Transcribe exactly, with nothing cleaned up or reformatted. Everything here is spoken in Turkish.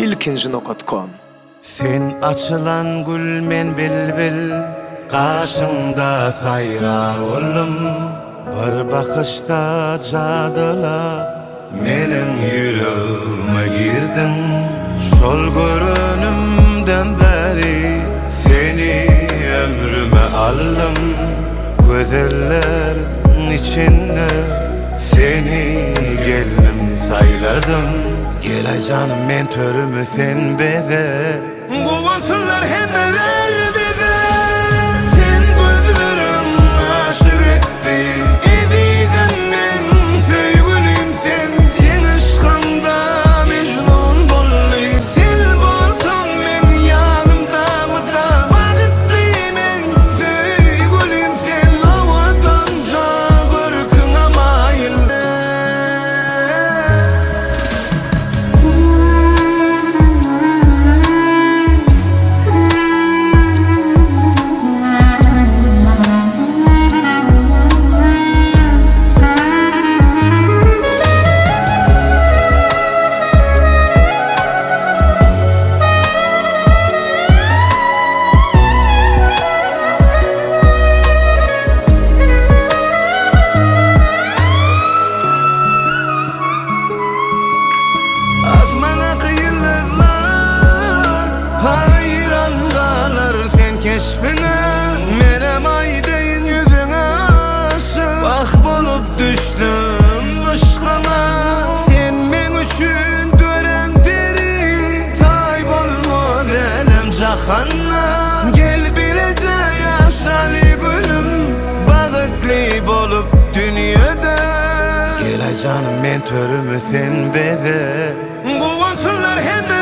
ilkinji nokta com. Sen açılan gül men bilbil, karşımda sayra oldum. Bir bakışta cadıla menin yüreğime girdin. Şol görünümden beri seni ömrüme aldım. Gözellerin içinde seni gelinim sayladım. Gel canım men törümü sen beze, kovansınlar hemmeler bize. Sen gözlerim aşık etti, ezizim men sevgilim sen. Sen aşkında mecnun bolluyum. Sen bolsan men yanımda mıda, vakitli men sevgilim sen. Avadanca görküne mayilde. Keşfine menem aydeyin yüzüne aşık, bak bolup düştüm aşkına. Sen men üçün dören deri, tay bolmaz elem cahanna. Gel bilece yaşali gülüm, bağıtlı bolup dünyada. Gel canım men törümü sen beze, kovansınlar hemen